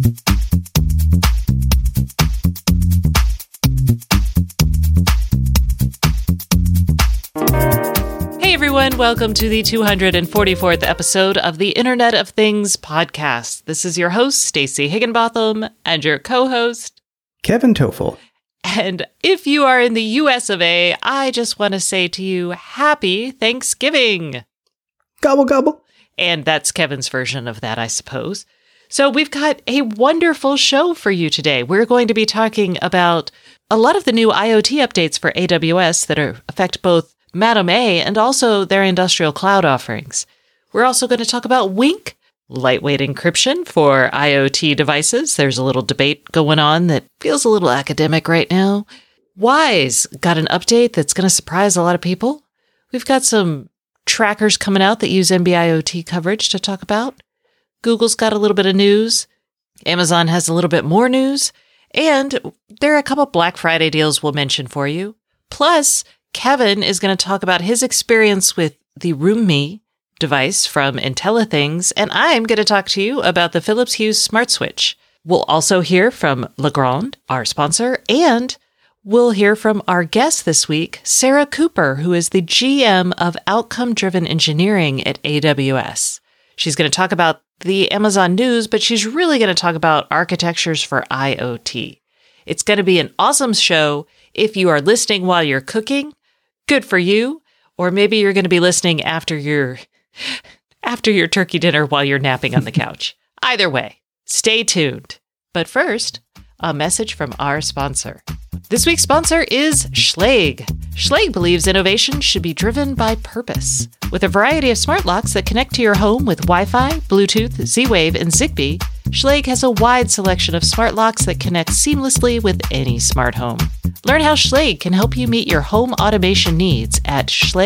Hey everyone, welcome to the 244th episode of the Internet of Things podcast. This is your host, Stacey Higginbotham, and your co-host, Kevin Toffel. And if you are in the US of A, I just want to say to you, Happy Thanksgiving! Gobble, gobble. And that's Kevin's version of that, I suppose. So we've got a wonderful show for you today. We're going to be talking about a lot of the new IoT updates for AWS that affect both Madam A and also their industrial cloud offerings. We're also going to talk about Wink, lightweight encryption for IoT devices. There's a little debate going on that feels a little academic right now. Wise got an update that's going to surprise a lot of people. We've got some trackers coming out that use NB-IoT coverage to talk about. Google's got a little bit of news. Amazon has a little bit more news. And there are a couple Black Friday deals we'll mention for you. Plus, Kevin is going to talk about his experience with the RoomMe device from IntelliThings, and I'm going to talk to you about the Philips Hue Smart Switch. We'll also hear from Legrand, our sponsor, and we'll hear from our guest this week, Sarah Cooper, who is the GM of Outcome-Driven Engineering at AWS. She's going to talk about the Amazon news, but she's really going to talk about architectures for IoT. It's going to be an awesome show. If you are listening while you're cooking, good for you. Or maybe you're going to be listening after your turkey dinner while you're napping on the couch. Either way, stay tuned. But first, a message from our sponsor. This week's sponsor is Schlage. Schlage believes innovation should be driven by purpose. With a variety of smart locks that connect to your home with Wi-Fi, Bluetooth, Z-Wave, and Zigbee, Schlage has a wide selection of smart locks that connect seamlessly with any smart home. Learn how Schlage can help you meet your home automation needs at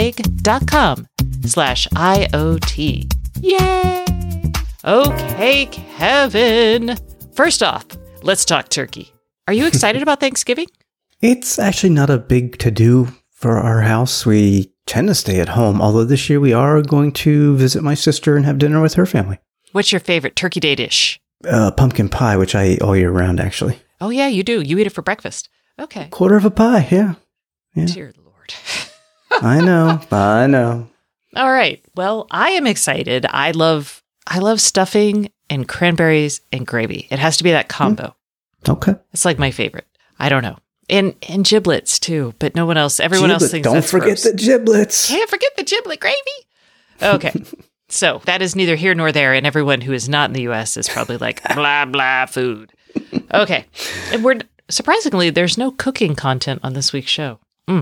schlage.com/IoT. Yay! Okay, Kevin. First off, let's talk turkey. Are you excited about Thanksgiving? It's actually not a big to-do for our house. We tend to stay at home, although this year we are going to visit my sister and have dinner with her family. What's your favorite Turkey Day dish? Pumpkin pie, which I eat all year round, actually. Oh, yeah, you do. You eat it for breakfast. Okay. Quarter of a pie, yeah. Dear Lord. I know. All right. Well, I am excited. I love stuffing and cranberries and gravy. It has to be that combo. Okay. It's like my favorite. I don't know. And giblets too, but no one else. Everyone else thinks don't that's forget gross. the giblets. Can't forget the giblet gravy. Okay. So that is neither here nor there, and everyone who is not in the U.S. is probably like, blah, blah, food. Okay. And surprisingly, there's no cooking content on this week's show.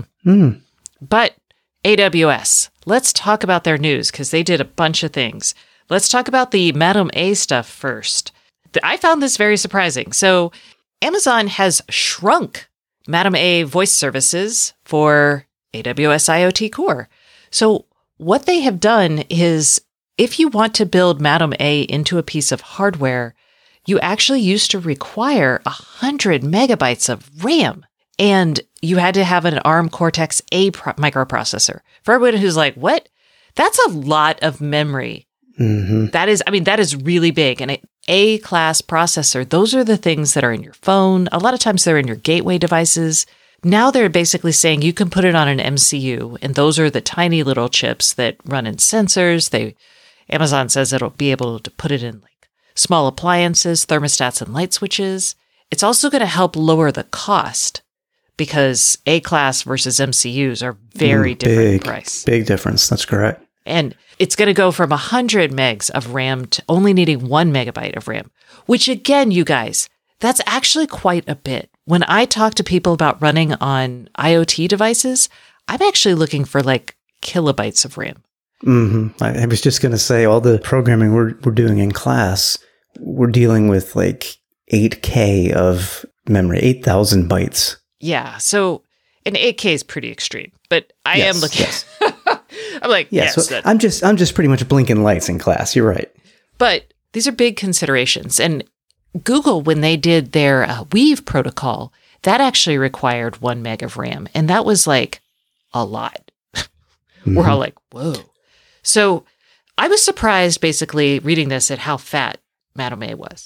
But AWS, let's talk about their news, because they did a bunch of things. Let's talk about the Madam A stuff first. I found this very surprising. So Amazon has shrunk Madam A voice services for AWS IoT Core. So what they have done is, if you want to build Madam A into a piece of hardware, you actually used to require 100 megabytes of RAM, and you had to have an ARM Cortex-A microprocessor. For everyone who's like, what? That's a lot of memory. Mm-hmm. That is really big. And an A-class processor, those are the things that are in your phone. A lot of times they're in your gateway devices. Now they're basically saying you can put it on an MCU, and those are the tiny little chips that run in sensors. Amazon says it'll be able to put it in like small appliances, thermostats, and light switches. It's also going to help lower the cost, because A-class versus MCUs are very different in price. Big difference. That's correct. And it's going to go from 100 megs of RAM to only needing 1 megabyte of RAM, which again, you guys, that's actually quite a bit. When I talk to people about running on IoT devices, I'm actually looking for like kilobytes of RAM. Mm-hmm. I was just going to say, all the programming we're doing in class, we're dealing with like 8K of memory, 8,000 bytes. Yeah. So an 8K is pretty extreme, but I am looking. Yes. I'm like, yes. So I'm just pretty much blinking lights in class. You're right. But these are big considerations. And Google, when they did their Weave protocol, that actually required 1 meg of RAM. And that was like a lot. Mm-hmm. We're all like, whoa. So I was surprised, basically, reading this at how fat Madam A was.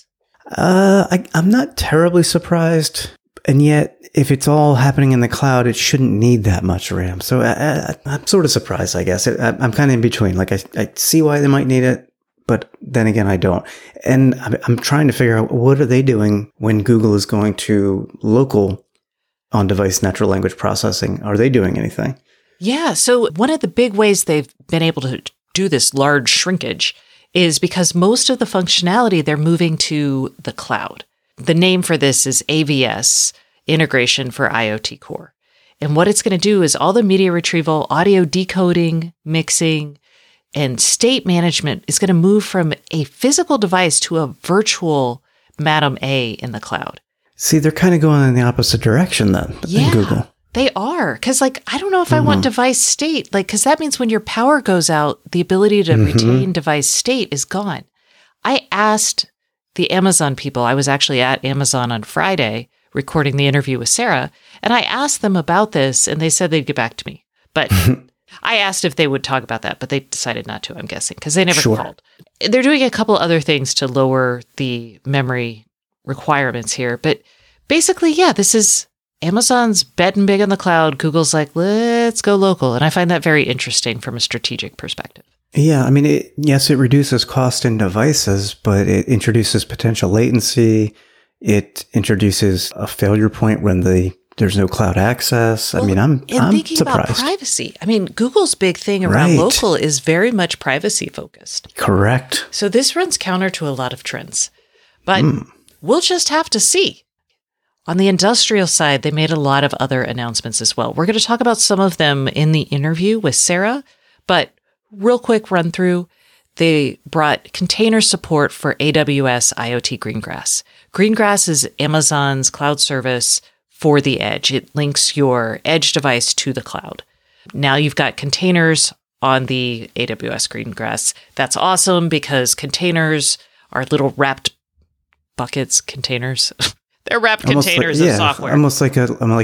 I'm not terribly surprised. And yet, if it's all happening in the cloud, it shouldn't need that much RAM. So I'm sort of surprised, I guess. I'm kind of in between. Like, I see why they might need it, but then again, I don't. And I'm trying to figure out, what are they doing when Google is going to local on-device natural language processing? Are they doing anything? Yeah. So one of the big ways they've been able to do this large shrinkage is because most of the functionality they're moving to the cloud. The name for this is AVS, Integration for IoT Core. And what it's going to do is all the media retrieval, audio decoding, mixing, and state management is going to move from a physical device to a virtual Madam A in the cloud. See, they're kind of going in the opposite direction then in Google. They are. Because, I don't know if I want device state. Because that means when your power goes out, the ability to retain device state is gone. I asked the Amazon people, I was actually at Amazon on Friday recording the interview with Sarah, and I asked them about this, and they said they'd get back to me. But I asked if they would talk about that, but they decided not to, I'm guessing, because they never called. They're doing a couple other things to lower the memory requirements here. But basically, this is Amazon's betting big on the cloud. Google's like, let's go local. And I find that very interesting from a strategic perspective. Yeah, I mean, it reduces cost in devices, but it introduces potential latency. It introduces a failure point when there's no cloud access. Well, I'm thinking surprised. About privacy. Google's big thing around local is very much privacy focused. Correct. So this runs counter to a lot of trends, but we'll just have to see. On the industrial side, they made a lot of other announcements as well. We're going to talk about some of them in the interview with Sarah, but real quick run through. They brought container support for AWS IoT Greengrass. Greengrass is Amazon's cloud service for the edge. It links your edge device to the cloud. Now you've got containers on the AWS Greengrass. That's awesome because containers are little wrapped buckets, containers. They're wrapped containers of software. Almost like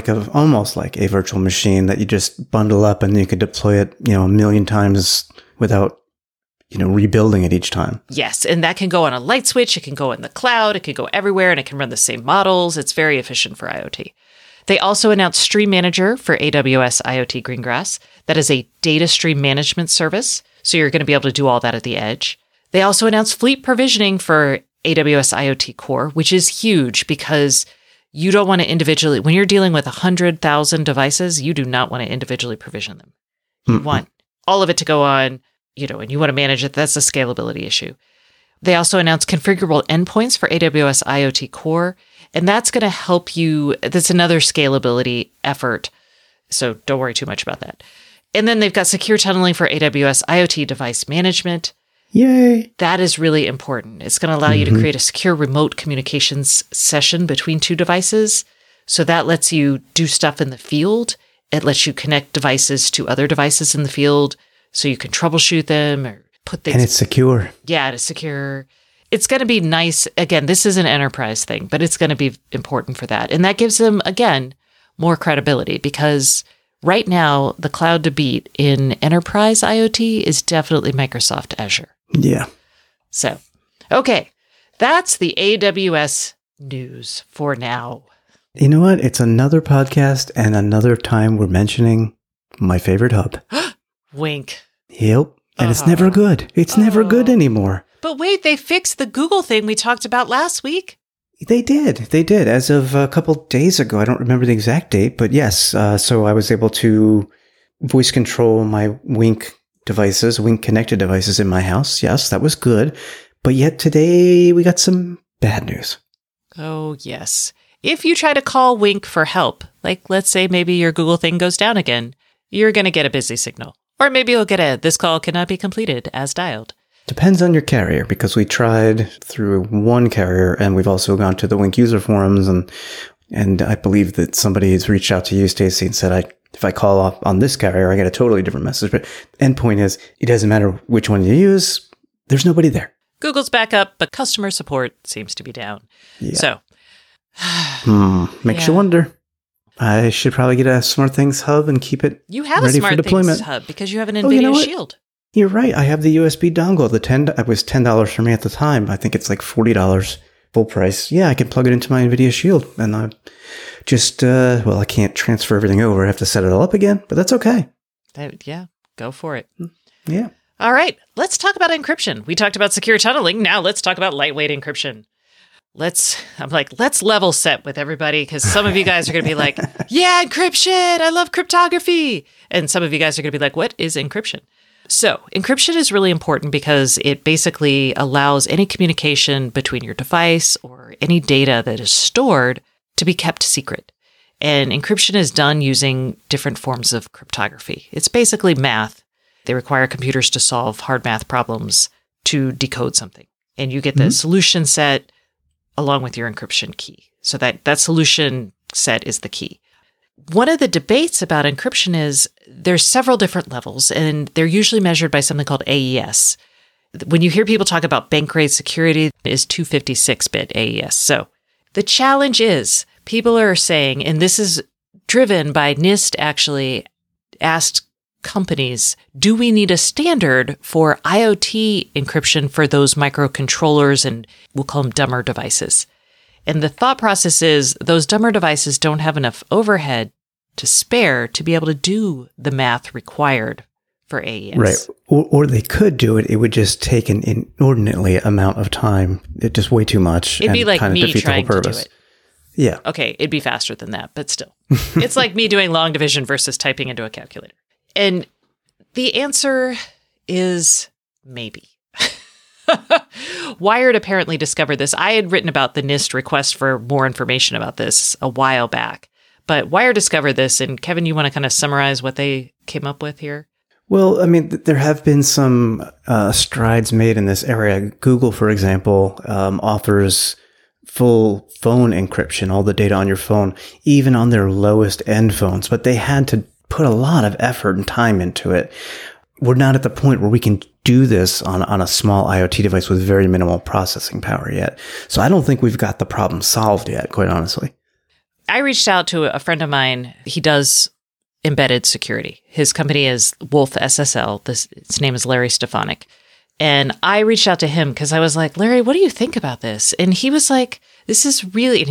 a virtual machine that you just bundle up and you could deploy it, a million times without, rebuilding it each time. Yes. And that can go on a light switch. It can go in the cloud. It can go everywhere and it can run the same models. It's very efficient for IoT. They also announced Stream Manager for AWS IoT Greengrass. That is a data stream management service. So you're going to be able to do all that at the edge. They also announced fleet provisioning for AWS IoT Core, which is huge because you don't want to individually, when you're dealing with 100,000 devices, you do not want to individually provision them. You want all of it to go on, and you want to manage it. That's a scalability issue. They also announced configurable endpoints for AWS IoT Core, and that's going to help you. That's another scalability effort. So don't worry too much about that. And then they've got secure tunneling for AWS IoT device management. Yay. That is really important. It's going to allow you to create a secure remote communications session between two devices. So that lets you do stuff in the field. It lets you connect devices to other devices in the field so you can troubleshoot them or put things. And it's secure. Yeah, it's secure. It's going to be nice. Again, this is an enterprise thing, but it's going to be important for that. And that gives them, again, more credibility because right now, the cloud to beat in enterprise IoT is definitely Microsoft Azure. Yeah. So, okay. That's the AWS news for now. You know what? It's another podcast and another time we're mentioning my favorite hub. Wink. Yep. And it's never good. It's never good anymore. But wait, they fixed the Google thing we talked about last week. They did. They did. As of a couple days ago. I don't remember the exact date, but yes. So I was able to voice control my Wink devices, Wink connected devices in my house. Yes, that was good. But yet today we got some bad news. Oh, yes. If you try to call Wink for help, like let's say maybe your Google thing goes down again, you're going to get a busy signal. Or maybe you'll get this call cannot be completed as dialed. Depends on your carrier, because we tried through one carrier and we've also gone to the Wink user forums and I believe that somebody has reached out to you, Stacey, and said, if I call up on this carrier, I get a totally different message. But endpoint is, it doesn't matter which one you use, there's nobody there. Google's back up, but customer support seems to be down. Yeah. So. Makes you wonder. I should probably get a SmartThings hub and keep it you have ready a for deployment. SmartThings hub because you have an NVIDIA Shield. You're right. I have the USB dongle. It was $10 for me at the time. I think it's like $40 full price, yeah, I can plug it into my NVIDIA Shield. And I just, I can't transfer everything over. I have to set it all up again, but that's okay. Yeah, go for it. Yeah. All right, let's talk about encryption. We talked about secure tunneling. Now let's talk about lightweight encryption. Let's level set with everybody, because some of you guys are going to be like, yeah, encryption, I love cryptography. And some of you guys are going to be like, what is encryption? So encryption is really important because it basically allows any communication between your device or any data that is stored to be kept secret. And encryption is done using different forms of cryptography. It's basically math. They require computers to solve hard math problems to decode something. And you get the solution set along with your encryption key. So that solution set is the key. One of the debates about encryption is there's several different levels, and they're usually measured by something called AES. When you hear people talk about bank-grade security, it is 256-bit AES. So the challenge is people are saying, and this is driven by NIST actually asked companies, do we need a standard for IoT encryption for those microcontrollers and we'll call them dumber devices? And the thought process is those dumber devices don't have enough overhead to spare to be able to do the math required for AES. Right. Or they could do it. It would just take an inordinately amount of time. It's just way too much. It'd be like me trying to do it. Yeah. Okay, it'd be faster than that, but still. It's like me doing long division versus typing into a calculator. And the answer is maybe. Wired apparently discovered this. I had written about the NIST request for more information about this a while back, but Wired discovered this. And Kevin, you want to kind of summarize what they came up with here? Well, I mean, there have been some strides made in this area. Google, for example, offers full phone encryption, all the data on your phone, even on their lowest end phones, but they had to put a lot of effort and time into it. We're not at the point where we can do this on a small IoT device with very minimal processing power yet. So I don't think we've got the problem solved yet, quite honestly. I reached out to a friend of mine. He does embedded security. His company is Wolf SSL. His name is Larry Stefanik. And I reached out to him because I was like, Larry, what do you think about this? And he was like, this is really, and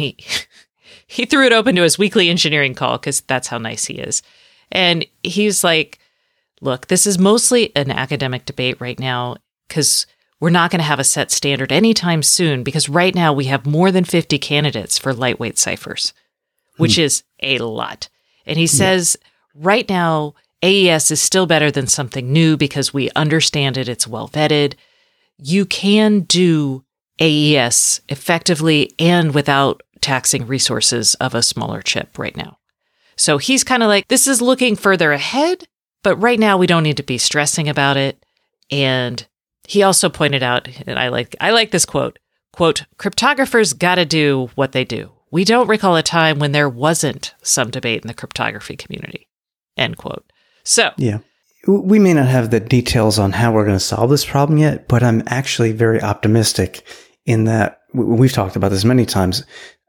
he threw it open to his weekly engineering call because that's how nice he is. And he's like, look, this is mostly an academic debate right now because we're not going to have a set standard anytime soon, because right now we have more than 50 candidates for lightweight ciphers, which is a lot. And he says right now, AES is still better than something new because we understand it. It's well vetted. You can do AES effectively and without taxing resources of a smaller chip right now. So he's kind of like, this is looking further ahead, but right now we don't need to be stressing about it. And he also pointed out, and I like this quote, cryptographers got to do what they do. We don't recall a time when there wasn't some debate in the cryptography community, end quote. So yeah, we may not have the details on how we're going to solve this problem yet, but I'm actually very optimistic in that we've talked about this many times.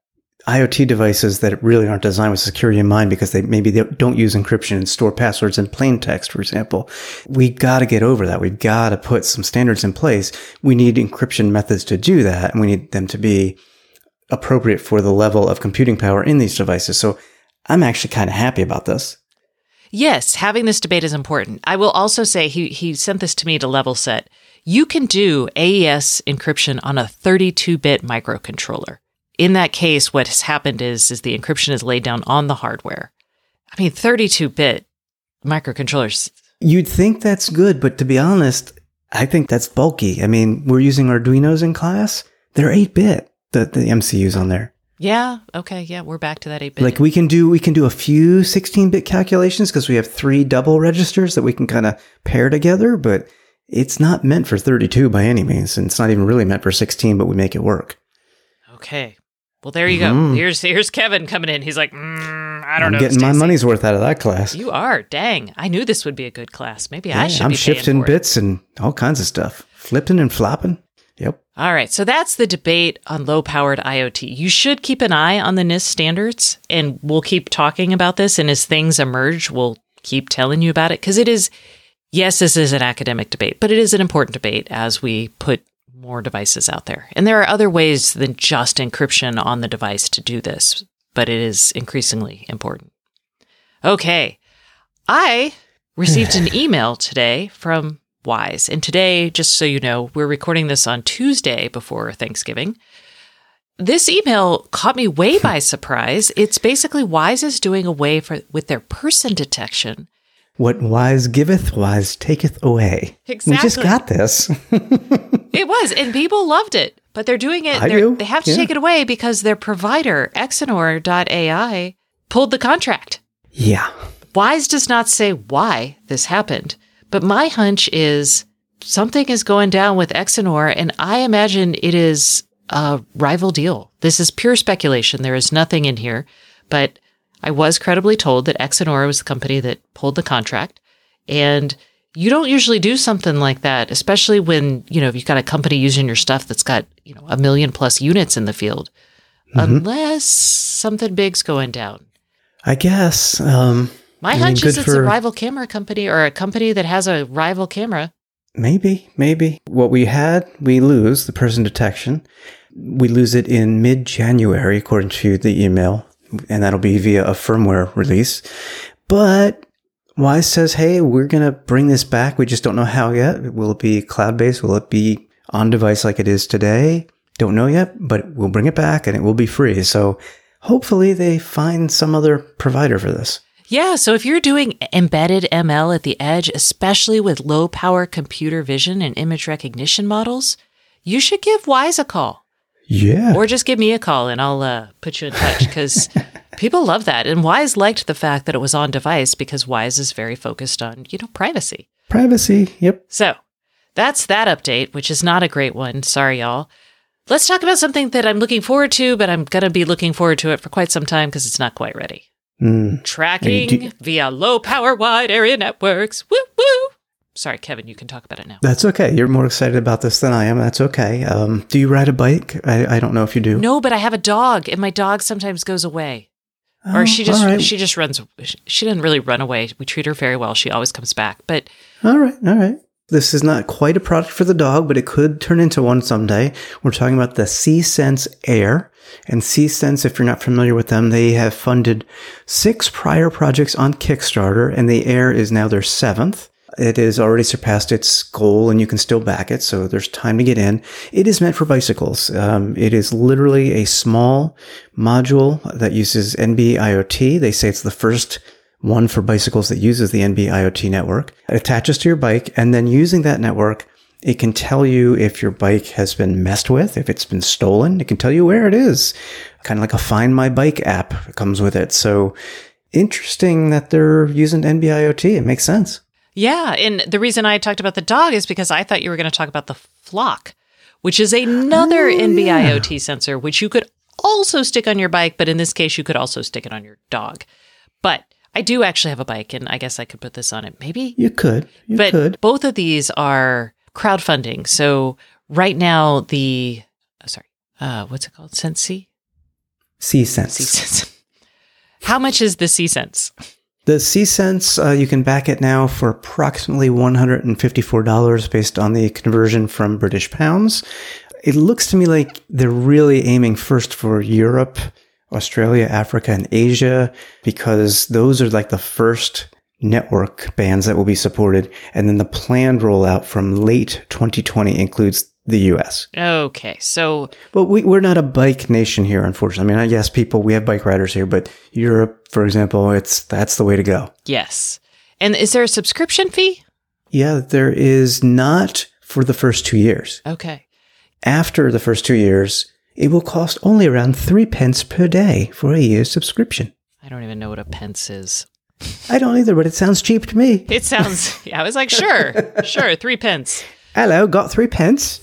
IoT devices that really aren't designed with security in mind because they don't use encryption and store passwords in plain text, for example. We got to get over that. We've got to put some standards in place. We need encryption methods to do that, and we need them to be appropriate for the level of computing power in these devices. So I'm actually kind of happy about this. Yes, having this debate is important. I will also say he sent this to me to level set. You can do AES encryption on a 32-bit microcontroller. In that case, what has happened is the encryption is laid down on the hardware. I mean, 32-bit microcontrollers. You'd think that's good, but to be honest, I think that's bulky. I mean, we're using Arduinos in class. They're 8-bit, the MCUs on there. Yeah. Okay. Yeah. We're back to that 8-bit. Like we can do a few 16-bit calculations because we have 3 double registers that we can kind of pair together, but it's not meant for 32 by any means. And it's not even really meant for 16, but we make it work. Okay. Well, there you go. Here's Kevin coming in. He's like, I don't know. I'm getting Stacey. my money's worth out of that class. You are. Dang. I knew this would be a good class. Maybe I should be I'm paying shifting for bits and all kinds of stuff. Flipping and flopping. Yep. All right. So that's the debate on low-powered IoT. You should keep an eye on the NIST standards, and we'll keep talking about this. And as things emerge, we'll keep telling you about it because it is, yes, this is an academic debate, but it is an important debate as we put more devices out there. And there are other ways than just encryption on the device to do this, but it is increasingly important. Okay. I received an email today from Wyze. And today, just so you know, we're recording this on Tuesday before Thanksgiving. This email caught me way by surprise. It's basically Wyze is doing away with their person detection. What Wyze giveth, Wyze taketh away. Exactly. We just got this. It was, and people loved it. But they're doing it. They have to take it away because their provider, Exenor.ai, pulled the contract. Yeah. Wyze does not say why this happened, but my hunch is something is going down with Exenor, and I imagine it is a rival deal. This is pure speculation. There is nothing in here, but I was credibly told that Exenor was the company that pulled the contract, and you don't usually do something like that, especially when, you've got a company using your stuff that's got, 1 million plus units in the field, unless something big's going down. I guess. My hunch is it's a rival camera company or a company that has a rival camera. Maybe. What we had, we lose, the person detection. We lose it in mid-January, according to the email, and that'll be via a firmware release. But Wyze says, hey, we're going to bring this back. We just don't know how yet. Will it be cloud-based? Will it be on-device like it is today? Don't know yet, but we'll bring it back and it will be free. So hopefully they find some other provider for this. Yeah, so if you're doing embedded ML at the edge, especially with low-power computer vision and image recognition models, you should give Wyze a call. Yeah. Or just give me a call and I'll put you in touch because people love that. And Wyze liked the fact that it was on device because Wyze is very focused on, privacy. Privacy, yep. So that's that update, which is not a great one. Sorry, y'all. Let's talk about something that I'm looking forward to, but I'm going to be looking forward to it for quite some time because it's not quite ready. Tracking via low-power wide area networks. Woo, woo. Sorry, Kevin, you can talk about it now. That's okay. You're more excited about this than I am. That's okay. Do you ride a bike? I don't know if you do. No, but I have a dog, and my dog sometimes goes away. Or she just runs. She doesn't really run away. We treat her very well. She always comes back. But All right. This is not quite a product for the dog, but it could turn into one someday. We're talking about the C-Sense Air. And C-Sense, if you're not familiar with them, they have funded 6 prior projects on Kickstarter, and the Air is now their 7th. It has already surpassed its goal, and you can still back it, so there's time to get in. It is meant for bicycles. It is literally a small module that uses NB-IoT. They say it's the first one for bicycles that uses the NB-IoT network. It attaches to your bike, and then using that network, it can tell you if your bike has been messed with, if it's been stolen. It can tell you where it is. Kind of like a Find My Bike app comes with it. So interesting that they're using NB-IoT. It makes sense. yeah, and the reason I talked about the dog is because I thought you were going to talk about the Flock, which is another NB-IoT sensor, which you could also stick on your bike, but in this case, you could also stick it on your dog. But I do actually have a bike, and I guess I could put this on it. Maybe You could. But both of these are crowdfunding. So right now, what's it called? Sensi? C-Sense. C-Sense. How much is the C-Sense? The C-Sense, you can back it now for approximately $154 based on the conversion from British pounds. It looks to me like they're really aiming first for Europe, Australia, Africa, and Asia, because those are like the first network bands that will be supported. And then the planned rollout from late 2020 includes the US. Okay, so... But we're not a bike nation here, unfortunately. I mean, yes, we have bike riders here, but Europe, for example, that's the way to go. Yes. And is there a subscription fee? Yeah, there is not for the first 2 years. Okay. After the first 2 years, it will cost only around 3 pence per day for a year's subscription. I don't even know what a pence is. I don't either, but it sounds cheap to me. It sounds... Yeah, I was like, sure, 3 pence. Hello, got 3 pence.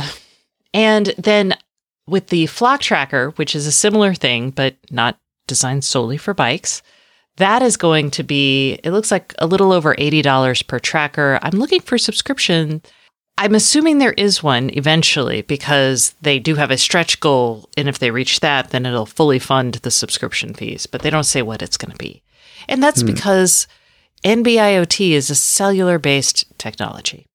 And then with the Flock Tracker, which is a similar thing, but not designed solely for bikes, that is going to be, it looks like a little over $80 per tracker. I'm looking for subscription. I'm assuming there is one eventually because they do have a stretch goal. And if they reach that, then it'll fully fund the subscription fees, but they don't say what it's going to be. And that's because NB-IoT is a cellular-based technology.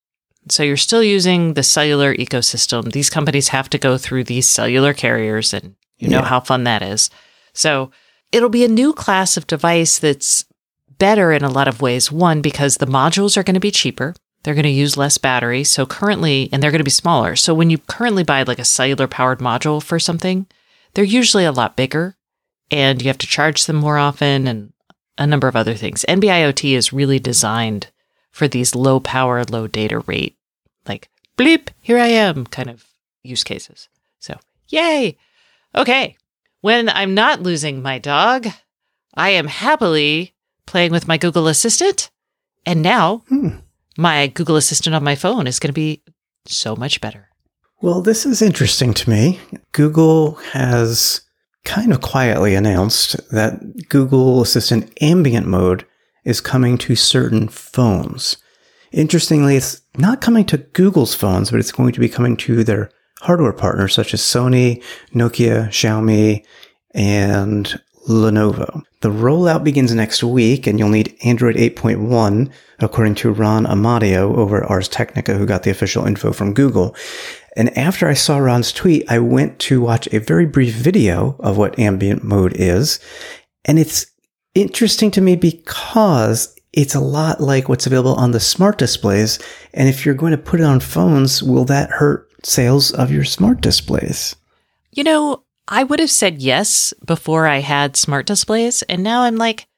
So you're still using the cellular ecosystem. These companies have to go through these cellular carriers, and you know how fun that is. So it'll be a new class of device that's better in a lot of ways. One, because the modules are going to be cheaper. They're going to use less battery. So currently, and they're going to be smaller. So when you currently buy like a cellular powered module for something, they're usually a lot bigger and you have to charge them more often and a number of other things. NB-IoT is really designed for these low power, low data rate, like bleep, here I am kind of use cases. So yay. Okay. When I'm not losing my dog, I am happily playing with my Google Assistant. And now my Google Assistant on my phone is going to be so much better. Well, this is interesting to me. Google has kind of quietly announced that Google Assistant ambient mode is coming to certain phones. Interestingly, it's not coming to Google's phones, but it's going to be coming to their hardware partners such as Sony, Nokia, Xiaomi, and Lenovo. The rollout begins next week, and you'll need Android 8.1, according to Ron Amadio over at Ars Technica, who got the official info from Google. And after I saw Ron's tweet, I went to watch a very brief video of what ambient mode is. And it's interesting to me because it's a lot like what's available on the smart displays. And if you're going to put it on phones, will that hurt sales of your smart displays? You know, I would have said yes before I had smart displays. And now I'm like,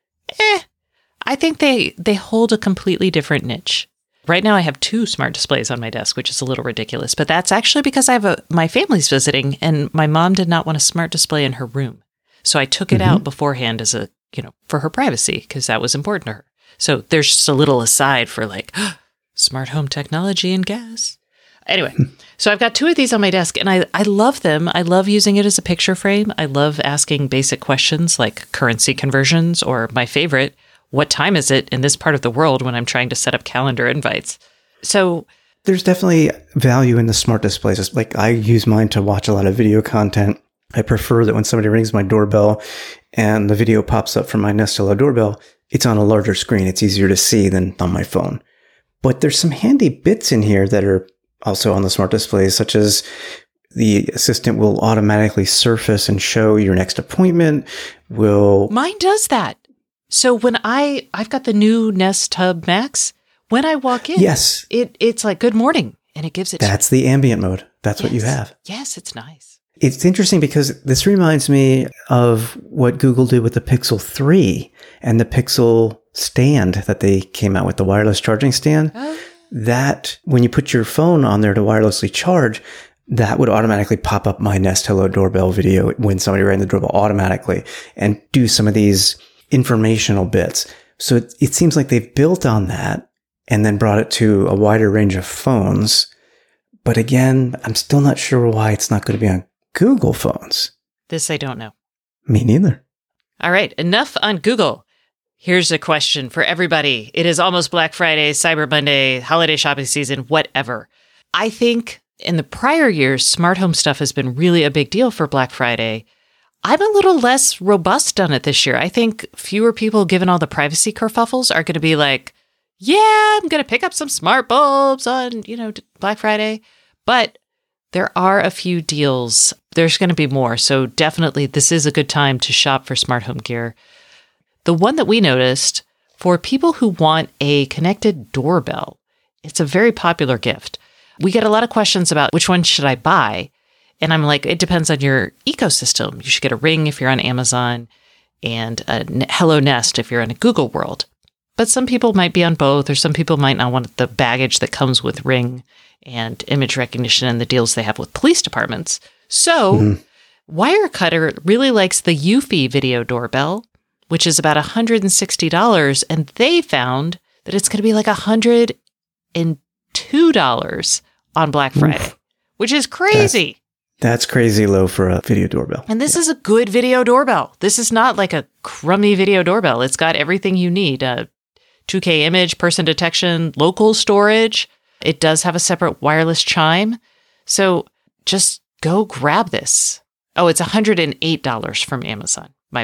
I think they hold a completely different niche. Right now I have 2 smart displays on my desk, which is a little ridiculous, but that's actually because my family's visiting and my mom did not want a smart display in her room. So I took it out beforehand as for her privacy, because that was important to her. So there's just a little aside for like smart home technology and gas. Anyway, so I've got 2 of these on my desk and I love them. I love using it as a picture frame. I love asking basic questions like currency conversions, or my favorite, what time is it in this part of the world, when I'm trying to set up calendar invites. So there's definitely value in the smart displays. Like I use mine to watch a lot of video content. I prefer that when somebody rings my doorbell and the video pops up from my Nest Hello doorbell, it's on a larger screen. It's easier to see than on my phone. But there's some handy bits in here that are also on the smart displays, such as the assistant will automatically surface and show your next appointment. Mine does that. So when I've got the new Nest Hub Max, when I walk in, yes, it's like, good morning. And it gives it. That's the ambient mode. That's what you have. Yes, it's nice. It's interesting because this reminds me of what Google did with the Pixel 3 and the Pixel stand that they came out with, the wireless charging stand. Oh. That when you put your phone on there to wirelessly charge, that would automatically pop up my Nest Hello doorbell video when somebody rang the doorbell automatically and do some of these informational bits. So it seems like they've built on that and then brought it to a wider range of phones. But again, I'm still not sure why it's not going to be on Google phones. This I don't know. Me neither. All right, enough on Google. Here's a question for everybody. It is almost Black Friday, Cyber Monday, holiday shopping season, whatever. I think in the prior years, smart home stuff has been really a big deal for Black Friday. I'm a little less robust on it this year. I think fewer people, given all the privacy kerfuffles, are going to be like, yeah, I'm going to pick up some smart bulbs on, Black Friday. But there are a few deals. There's going to be more. So definitely this is a good time to shop for smart home gear. The one that we noticed for people who want a connected doorbell, it's a very popular gift. We get a lot of questions about which one should I buy? And I'm like, it depends on your ecosystem. You should get a Ring if you're on Amazon and a Hello Nest if you're in a Google world. But some people might be on both, or some people might not want the baggage that comes with Ring and image recognition and the deals they have with police departments. So Wirecutter really likes the Eufy video doorbell, which is about $160. And they found that it's going to be like $102 on Black Friday, which is crazy. That's crazy low for a video doorbell. And this is a good video doorbell. This is not like a crummy video doorbell. It's got everything you need. 2K image, person detection, local storage. It does have a separate wireless chime. So just go grab this. Oh, it's $108 from Amazon. My bad.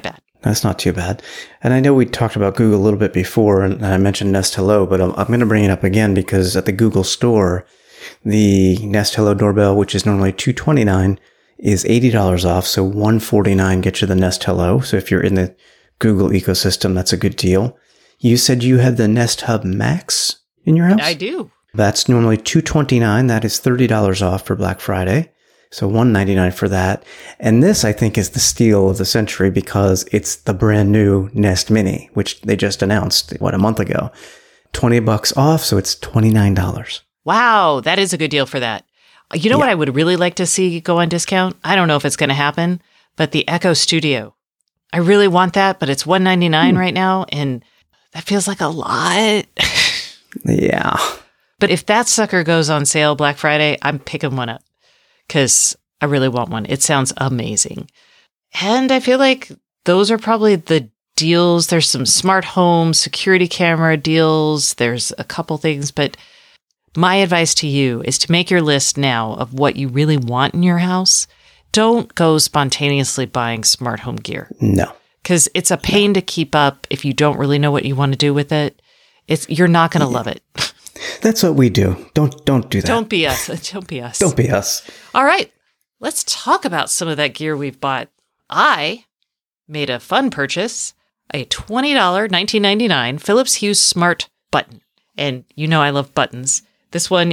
That's not too bad. And I know we talked about Google a little bit before, and I mentioned Nest Hello, but I'm going to bring it up again because at the Google store, the Nest Hello doorbell, which is normally $229, is $80 off. So $149 gets you the Nest Hello. So if you're in the Google ecosystem, that's a good deal. You said you had the Nest Hub Max in your house? I do. That's normally $229. That is $30 off for Black Friday. So $199 for that. And this, I think, is the steal of the century because it's the brand new Nest Mini, which they just announced, a month ago. $20 off, so it's $29. Wow, that is a good deal for that. You know what I would really like to see go on discount? I don't know if it's going to happen, but the Echo Studio. I really want that, but it's $199 right now, and that feels like a lot. Yeah. But if that sucker goes on sale Black Friday, I'm picking one up because I really want one. It sounds amazing. And I feel like those are probably the deals. There's some smart home security camera deals. There's a couple things, but my advice to you is to make your list now of what you really want in your house. Don't go spontaneously buying smart home gear. No. Because it's a pain to keep up if you don't really know what you want to do with it. You're not going to love it. That's what we do. Don't do that. Don't be us. Don't be us. Don't be us. All right. Let's talk about some of that gear we've bought. I made a fun purchase, a $20 $19.99 Philips Hue Smart Button. And you know I love buttons. This one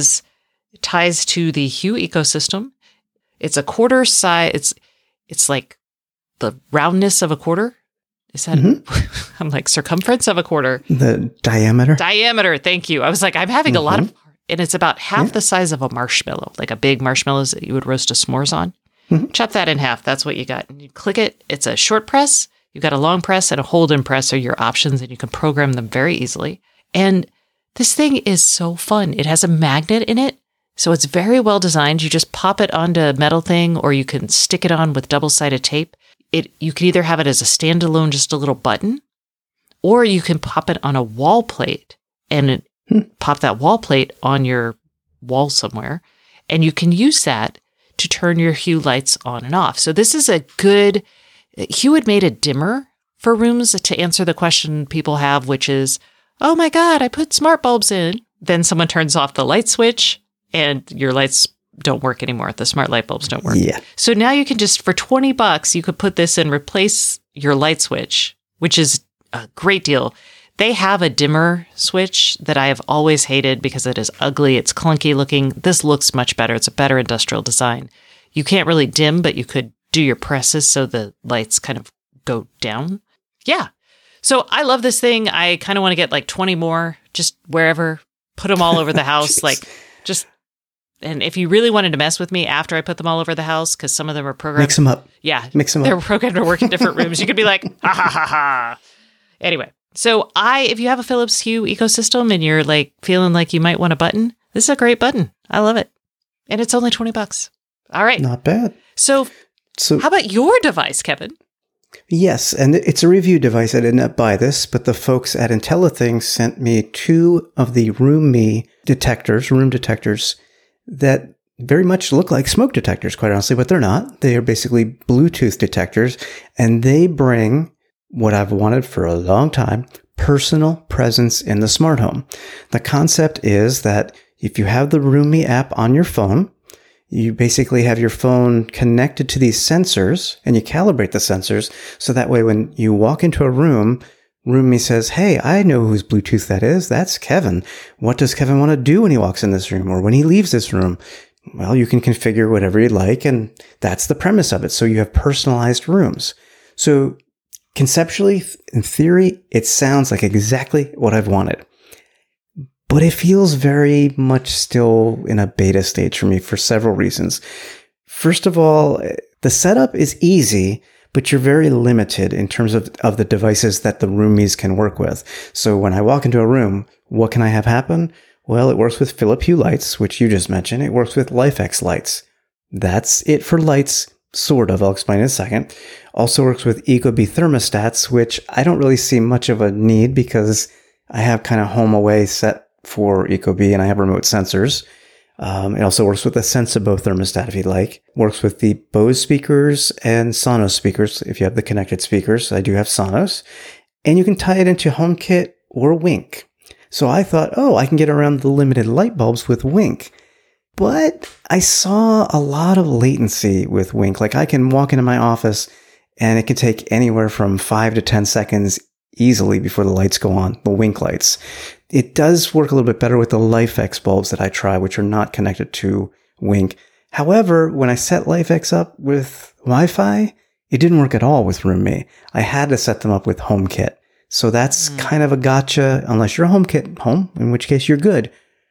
ties to the Hue ecosystem. It's a quarter size. It's like the roundness of a quarter. Is that, I'm like circumference of a quarter. The diameter? Diameter. Thank you. I was like, I'm having a lot of, and it's about half the size of a marshmallow, like a big marshmallow that you would roast a s'mores on. Chop that in half. That's what you got. And you click it. It's a short press. You've got a long press and a hold and press are your options, and you can program them very easily. And this thing is so fun. It has a magnet in it. So it's very well designed. You just pop it onto a metal thing, or you can stick it on with double-sided tape. You can either have it as a standalone, just a little button, or you can pop it on a wall plate and pop that wall plate on your wall somewhere. And you can use that to turn your Hue lights on and off. So this is a good, Hue had made a dimmer for rooms to answer the question people have, which is, oh my God, I put smart bulbs in. Then someone turns off the light switch and your lights don't work anymore. The smart light bulbs don't work. Yeah. So now you can just, for $20, you could put this and replace your light switch, which is a great deal. They have a dimmer switch that I have always hated because it is ugly. It's clunky looking. This looks much better. It's a better industrial design. You can't really dim, but you could do your presses so the lights kind of go down. Yeah. So I love this thing. I kind of want to get like 20 more, just wherever, put them all over the house. And if you really wanted to mess with me after I put them all over the house, because some of them are programmed. Mix them up. Yeah. Mix them up. They're programmed to work in different rooms. You could be like, ha ha ha ha. Anyway, so if you have a Philips Hue ecosystem and you're like feeling like you might want a button, this is a great button. I love it. And it's only $20. All right. Not bad. So how about your device, Kevin? Yes, and it's a review device. I did not buy this, but the folks at IntelliThings sent me 2 of the room detectors, that very much look like smoke detectors, quite honestly, but they're not. They are basically Bluetooth detectors, and they bring what I've wanted for a long time, personal presence in the smart home. The concept is that if you have the RoomMe app on your phone, you basically have your phone connected to these sensors, and you calibrate the sensors, so that way when you walk into a room, RoomMe says, hey, I know whose Bluetooth that is. That's Kevin. What does Kevin want to do when he walks in this room or when he leaves this room? Well, you can configure whatever you'd like, and that's the premise of it. So you have personalized rooms. So conceptually, in theory, it sounds like exactly what I've wanted. But it feels very much still in a beta stage for me for several reasons. First of all, the setup is easy, but you're very limited in terms of the devices that the roomies can work with. So when I walk into a room, what can I have happen? Well, it works with Philips Hue lights, which you just mentioned. It works with LIFX lights. That's it for lights, sort of. I'll explain in a second. Also works with Ecobee thermostats, which I don't really see much of a need because I have kind of home away set for Ecobee and I have remote sensors. It also works with the Sensibo thermostat if you'd like. Works with the Bose speakers and Sonos speakers if you have the connected speakers. I do have Sonos. And you can tie it into HomeKit or Wink. So I thought, I can get around the limited light bulbs with Wink. But I saw a lot of latency with Wink. Like I can walk into my office and it can take anywhere from 5 to 10 seconds easily before the lights go on, the Wink lights. It does work a little bit better with the LifeX bulbs that I try, which are not connected to Wink. However, when I set LifeX up with Wi-Fi, it didn't work at all with RoomMe. I had to set them up with HomeKit. So that's kind of a gotcha, unless you're a HomeKit home, in which case you're good.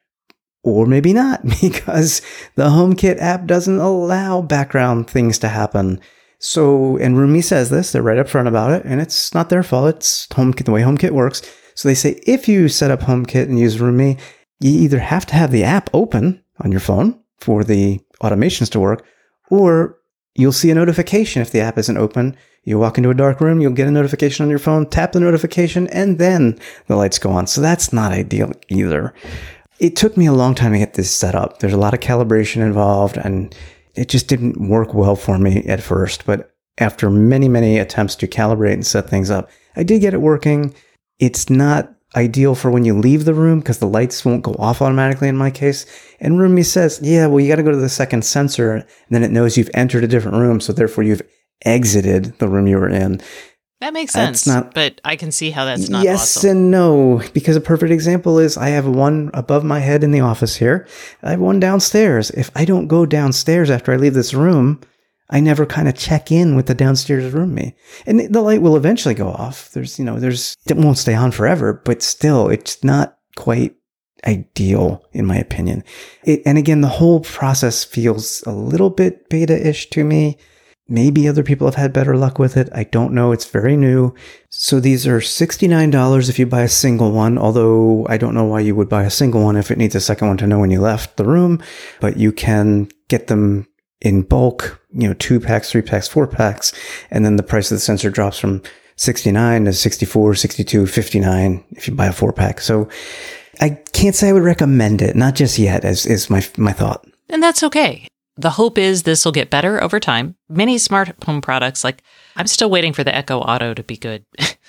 Or maybe not, because the HomeKit app doesn't allow background things to happen. So, and RoomMe says this, they're right up front about it, and it's not their fault. It's HomeKit, the way HomeKit works. So they say if you set up HomeKit and use RoomMe, you either have to have the app open on your phone for the automations to work, or you'll see a notification if the app isn't open. You walk into a dark room, you'll get a notification on your phone, tap the notification, and then the lights go on. So that's not ideal either. It took me a long time to get this set up. There's a lot of calibration involved, and it just didn't work well for me at first. But after many, many attempts to calibrate and set things up, I did get it working. It's not ideal for when you leave the room because the lights won't go off automatically in my case. And RoomMe says, you got to go to the second sensor, and then it knows you've entered a different room. So therefore you've exited the room you were in. That makes sense, but I can see how that's not yes awesome. And no, because a perfect example is I have one above my head in the office here. I have one downstairs. If I don't go downstairs after I leave this room, I never kind of check in with the downstairs RoomMe. And the light will eventually go off. It won't stay on forever, but still, it's not quite ideal in my opinion. And again, the whole process feels a little bit beta-ish to me. Maybe other people have had better luck with it. I don't know. It's very new. So these are $69 if you buy a single one, although I don't know why you would buy a single one if it needs a second one to know when you left the room. But you can get them in bulk, 2 packs, 3 packs, 4 packs. And then the price of the sensor drops from $69 to $64, $62, $59 if you buy a 4-pack. So I can't say I would recommend it. Not just yet, is my thought. And that's okay. The hope is this will get better over time. Many smart home products, like I'm still waiting for the Echo Auto to be good.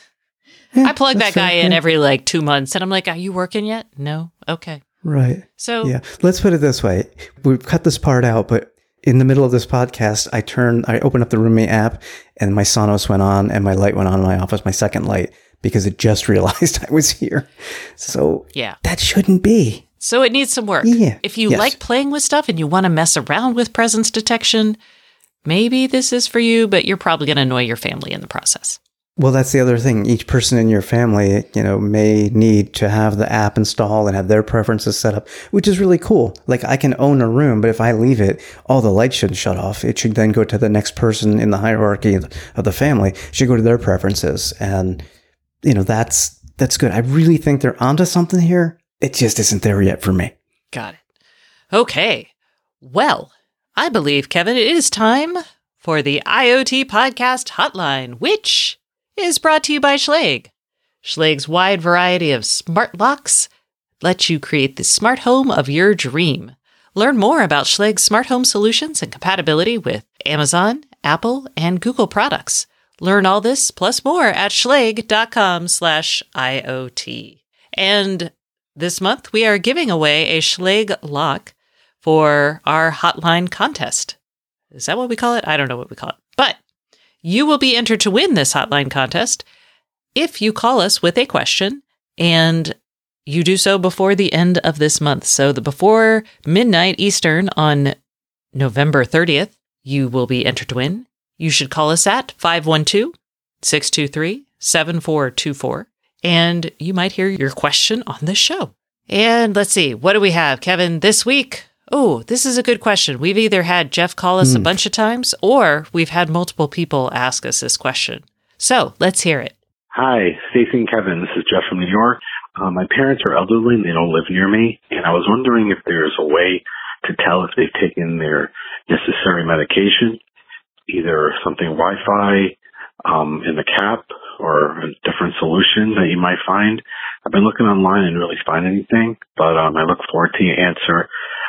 I plug that guy in every 2 months and I'm like, are you working yet? No? Okay. Right. So yeah, let's put it this way. We've cut this part out, but in the middle of this podcast, I opened up the RoomMe app and my Sonos went on and my light went on in my office, my second light, because it just realized I was here. So yeah, that shouldn't be. So it needs some work. Yeah. If you like playing with stuff and you want to mess around with presence detection, maybe this is for you, but you're probably going to annoy your family in the process. Well, that's the other thing. Each person in your family, may need to have the app installed and have their preferences set up, which is really cool. Like I can own a room, but if I leave it, all the lights shouldn't shut off. It should then go to the next person in the hierarchy of the family. It should go to their preferences. And, that's good. I really think they're onto something here. It just isn't there yet for me. Got it. Okay. Well, I believe, Kevin, it is time for the IoT Podcast Hotline, which is brought to you by Schlage. Schlage's wide variety of smart locks lets you create the smart home of your dream. Learn more about Schlage's smart home solutions and compatibility with Amazon, Apple, and Google products. Learn all this plus more at schlage.com/IoT. And this month, we are giving away a Schlage lock for our hotline contest. Is that what we call it? I don't know what we call it. But you will be entered to win this hotline contest if you call us with a question, and you do so before the end of this month. So before midnight Eastern on November 30th, you will be entered to win. You should call us at 512-623-7424. And you might hear your question on the show. And let's see, what do we have, Kevin, this week? Oh, this is a good question. We've either had Jeff call us a bunch of times, or we've had multiple people ask us this question. So let's hear it. Hi, Stacey and Kevin. This is Jeff from New York. My parents are elderly and they don't live near me. And I was wondering if there's a way to tell if they've taken their necessary medication, either something Wi-Fi in the cap or a different solution that you might find. I've been looking online and really find anything, but I look forward to your answer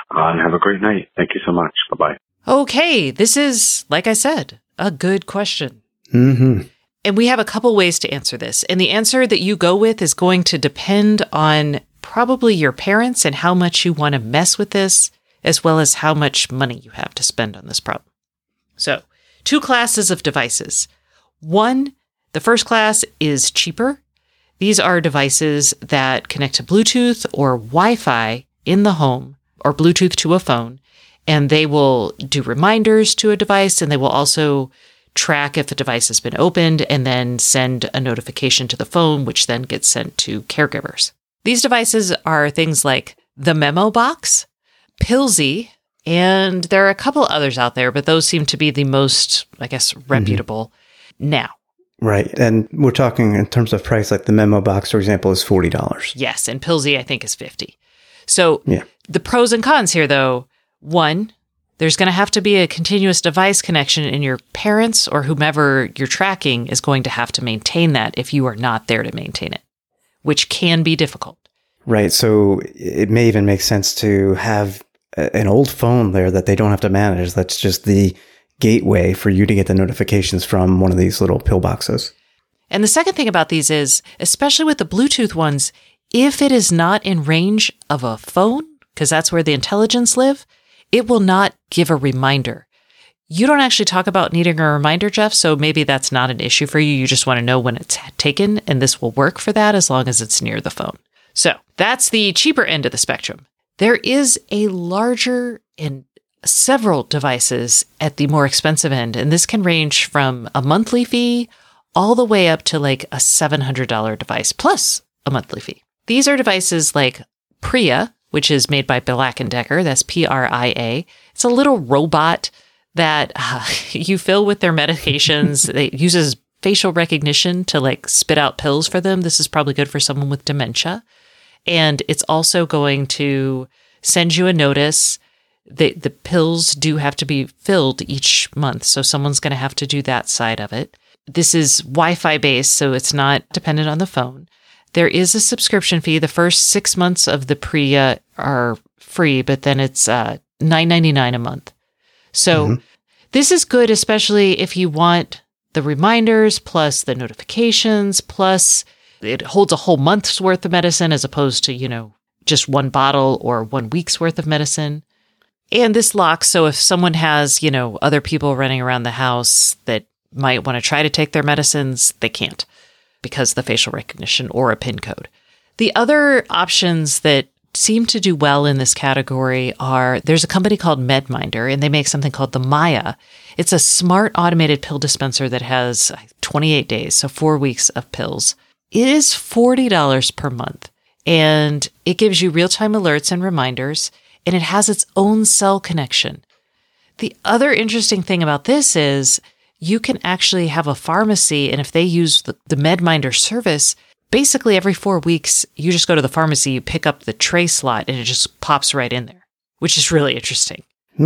And have a great night. Thank you so much. Bye-bye. Okay, this is, like I said, a good question. Mm-hmm. And we have a couple ways to answer this. And the answer that you go with is going to depend on probably your parents and how much you want to mess with this, as well as how much money you have to spend on this problem. So, 2 classes of devices. One, the first class is cheaper. These are devices that connect to Bluetooth or Wi-Fi in the home, or Bluetooth to a phone, and they will do reminders to a device, and they will also track if a device has been opened and then send a notification to the phone, which then gets sent to caregivers. These devices are things like the Memo Box, Pillsy, and there are a couple others out there, but those seem to be the most, I guess, reputable now. Right. And we're talking in terms of price, like the Memo Box, for example, is $40. Yes, and Pillsy, I think, is $50. So yeah. The pros and cons here, though, one, there's going to have to be a continuous device connection, and your parents or whomever you're tracking is going to have to maintain that if you are not there to maintain it, which can be difficult. Right. So it may even make sense to have an old phone there that they don't have to manage. That's just the gateway for you to get the notifications from one of these little pill boxes. And the second thing about these is, especially with the Bluetooth ones, if it is not in range of a phone, because that's where the intelligence live, it will not give a reminder. You don't actually talk about needing a reminder, Jeff, so maybe that's not an issue for you. You just want to know when it's taken, and this will work for that as long as it's near the phone. So that's the cheaper end of the spectrum. There is a larger and several devices at the more expensive end, and this can range from a monthly fee all the way up to like a $700 device plus a monthly fee. These are devices like Priya, which is made by Black & Decker. That's P-R-I-A. It's a little robot that you fill with their medications. It uses facial recognition to like spit out pills for them. This is probably good for someone with dementia. And it's also going to send you a notice. The pills do have to be filled each month, so someone's going to have to do that side of it. This is Wi-Fi based, so it's not dependent on the phone. There is a subscription fee. The first 6 months of the Priya are free, but then it's $9.99 a month. So this is good, especially if you want the reminders plus the notifications, plus it holds a whole month's worth of medicine as opposed to, just one bottle or 1 week's worth of medicine. And this locks, so if someone has, other people running around the house that might want to try to take their medicines, they can't because of the facial recognition or a PIN code. The other options that seem to do well in this category are, there's a company called MedMinder, and they make something called the Maya. It's a smart automated pill dispenser that has 28 days, so 4 weeks of pills. It is $40 per month, and it gives you real-time alerts and reminders, and it has its own cell connection. The other interesting thing about this is you can actually have a pharmacy, and if they use the MedMinder service, basically every 4 weeks, you just go to the pharmacy, you pick up the tray slot, and it just pops right in there, which is really interesting.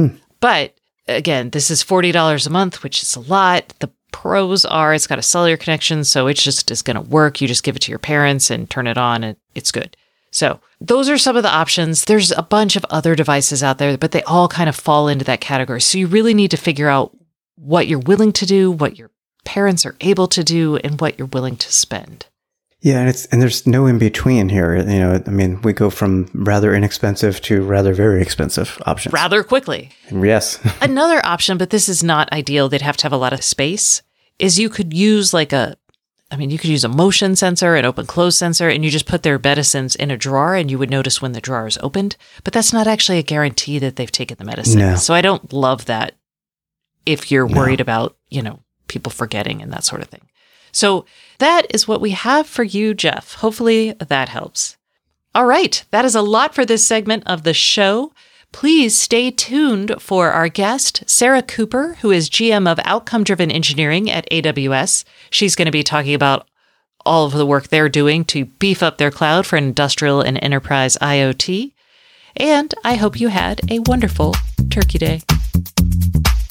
But again, this is $40 a month, which is a lot. The pros are it's got a cellular connection, so it just is going to work. You just give it to your parents and turn it on, and it's good. So those are some of the options. There's a bunch of other devices out there, but they all kind of fall into that category. So you really need to figure out what you're willing to do, what your parents are able to do, and what you're willing to spend. Yeah, and there's no in between here. We go from rather inexpensive to rather very expensive options. Rather quickly. Yes. Another option, but this is not ideal, they'd have to have a lot of space, is you could use you could use a motion sensor, an open-close sensor, and you just put their medicines in a drawer, and you would notice when the drawer is opened. But that's not actually a guarantee that they've taken the medicine. No. So I don't love that if you're worried about, people forgetting and that sort of thing. So that is what we have for you, Jeff. Hopefully that helps. All right. That is a lot for this segment of the show. Please stay tuned for our guest, Sarah Cooper, who is GM of Outcome-Driven Engineering at AWS. She's going to be talking about all of the work they're doing to beef up their cloud for industrial and enterprise IoT. And I hope you had a wonderful Turkey Day.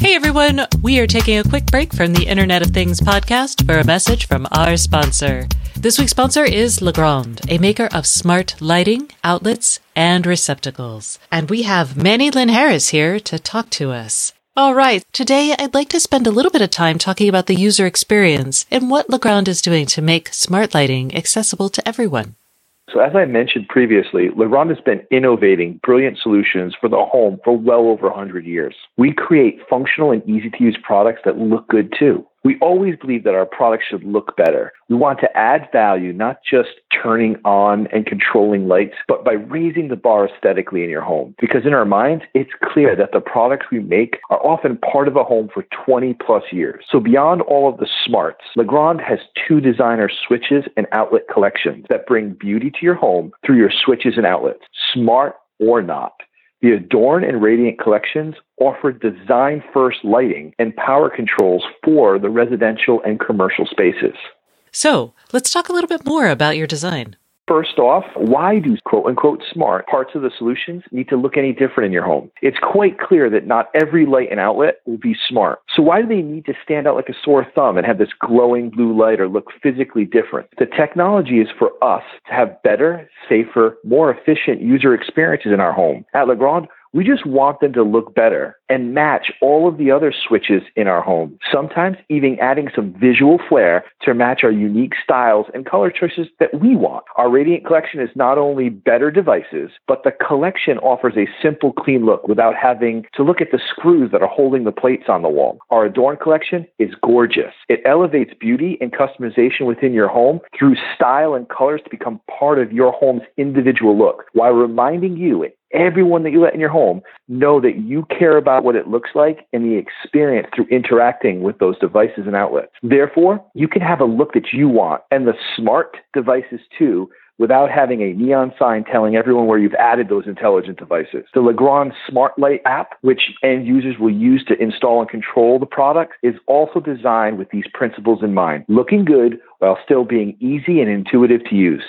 Hey everyone, we are taking a quick break from the Internet of Things podcast for a message from our sponsor. This week's sponsor is Legrand, a maker of smart lighting, outlets, and receptacles. And we have Manny Lynn Harris here to talk to us. All right, today I'd like to spend a little bit of time talking about the user experience and what Legrand is doing to make smart lighting accessible to everyone. So as I mentioned previously, Legrand has been innovating brilliant solutions for the home for well over 100 years. We create functional and easy-to-use products that look good too. We always believe that our products should look better. We want to add value, not just turning on and controlling lights, but by raising the bar aesthetically in your home. Because in our minds, it's clear that the products we make are often part of a home for 20 plus years. So beyond all of the smarts, Legrand has 2 designer switches and outlet collections that bring beauty to your home through your switches and outlets, smart or not. The Adorn and Radiant collections offer design-first lighting and power controls for the residential and commercial spaces. So, let's talk a little bit more about your design. First off, why do quote-unquote smart parts of the solutions need to look any different in your home? It's quite clear that not every light and outlet will be smart. So why do they need to stand out like a sore thumb and have this glowing blue light or look physically different? The technology is for us to have better, safer, more efficient user experiences in our home. At Legrand, we just want them to look better and match all of the other switches in our home, sometimes even adding some visual flair to match our unique styles and color choices that we want. Our Radiant collection is not only better devices, but the collection offers a simple, clean look without having to look at the screws that are holding the plates on the wall. Our Adorn collection is gorgeous. It elevates beauty and customization within your home through style and colors to become part of your home's individual look, while reminding you and everyone that you let in your home know that you care about what it looks like and the experience through interacting with those devices and outlets. Therefore, you can have a look that you want and the smart devices too, without having a neon sign telling everyone where you've added those intelligent devices. The Legrand Smart Light app, which end users will use to install and control the product, is also designed with these principles in mind, looking good while still being easy and intuitive to use.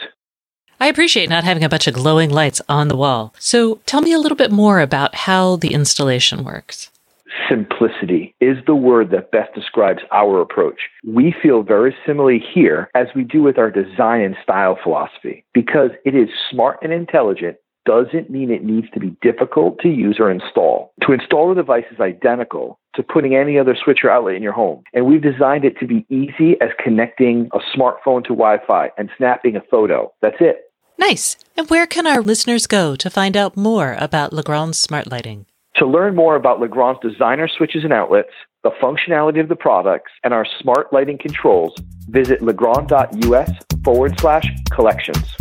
I appreciate not having a bunch of glowing lights on the wall. So tell me a little bit more about how the installation works. Simplicity is the word that best describes our approach. We feel very similarly here as we do with our design and style philosophy. Because it is smart and intelligent doesn't mean it needs to be difficult to use or install. To install the device is identical to putting any other switch or outlet in your home. And we've designed it to be easy as connecting a smartphone to Wi-Fi and snapping a photo. That's it. Nice. And where can our listeners go to find out more about Legrand's smart lighting? To learn more about Legrand's designer switches and outlets, the functionality of the products, and our smart lighting controls, visit legrand.us/collections.